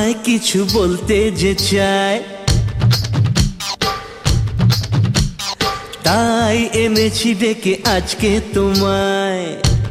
তোমায় কিছু বলতে যে চাই, তাই এনেছি ডেকে আজকে তোমায়।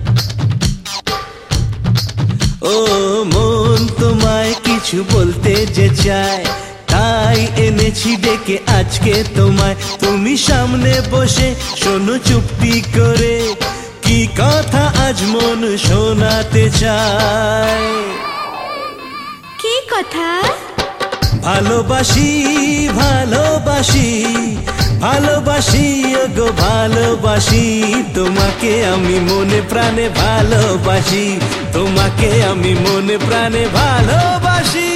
ও মন তোমায় কিছু বলতে যে চাই, তাই এনেছি ডেকে আজকে তোমায়। তুমি সামনে বসে শোনো চুপটি করে, কি কথা আজ মন শোনাতে চায়। কি কথা? ভালোবাসি ভালোবাসি ভালোবাসি ওগো ভালোবাসি, তোমাকে আমি মনে প্রাণে ভালোবাসি, তোমাকে আমি মনে প্রাণে ভালোবাসি।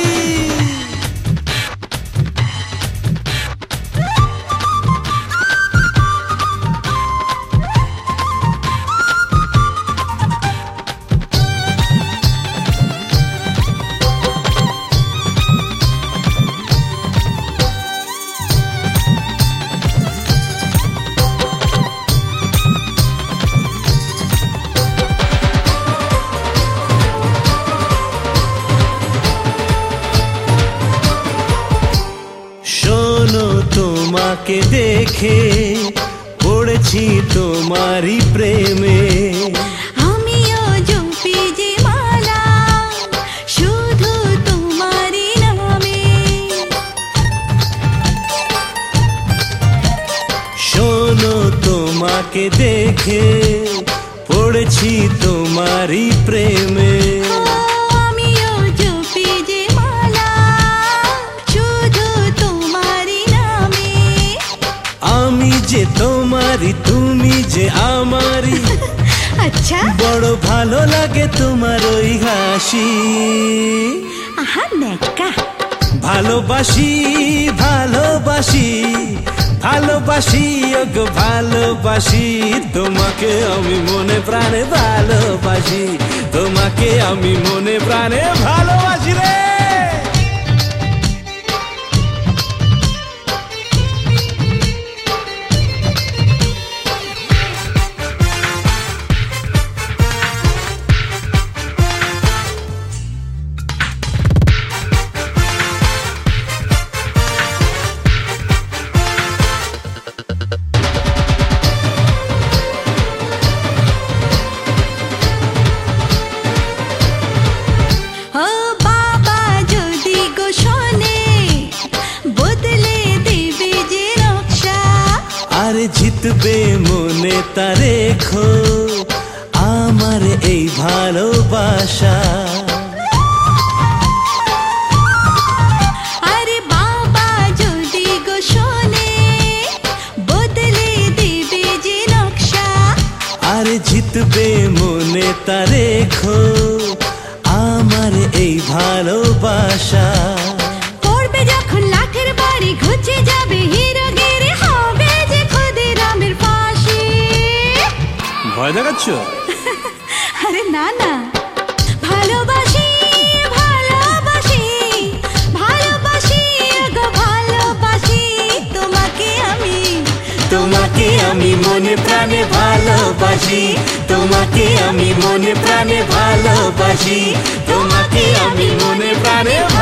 শোনো তোমাকে দেখে পড়েছি তোমারই প্রেমে, আমিও জপি যে মালা শুধু তোমারই নামে। শোনো তোমাকে দেখে পড়েছি তোমারই প্রেমে, আমিও জপি যে মালা শুধু তোমারই নামে। আমি যে তোমারই তুমি যে আমারই, আচ্ছা, বড় ভালো লাগে তোমার ওই হাসি। আহা নেকা। ভালোবাসি ভালোবাসি ভালোবাসি ওগো ভালোবাসি, তোমাকে আমি মনে প্রাণে ভালোবাসি, তোমাকে আমি মনে প্রাণে ভালোবাসি রে। ও বাবা যদি গো শোনে বদলে দেবে যে নকশা, আরে জিতবে মনে তা রেখো আমার এই ভালোবাসা। আরে বাবা যদি গো শোনে বদলে দেবে যে নকশা, আরে জিতবে মনে তা রেখো আমার এই ভালোবাসা। পড়বে যখন লাঠের বাড়ি ঘুচে যাবে হিরোগিরি, হবে যে ক্ষুদিরামের ফাঁসি। ভয় দেখাচ্ছ? আরে না না, ভালোবাসি ভালোবাসি ভালোবাসি গো ভালোবাসি, তোমাকে আমি তোমাকে আমি মনে প্রাণে ভালোবাসি, তোমাকে আমি মনে প্রাণে ভালোবাসি, তোমাকে আমি মনে প্রাণে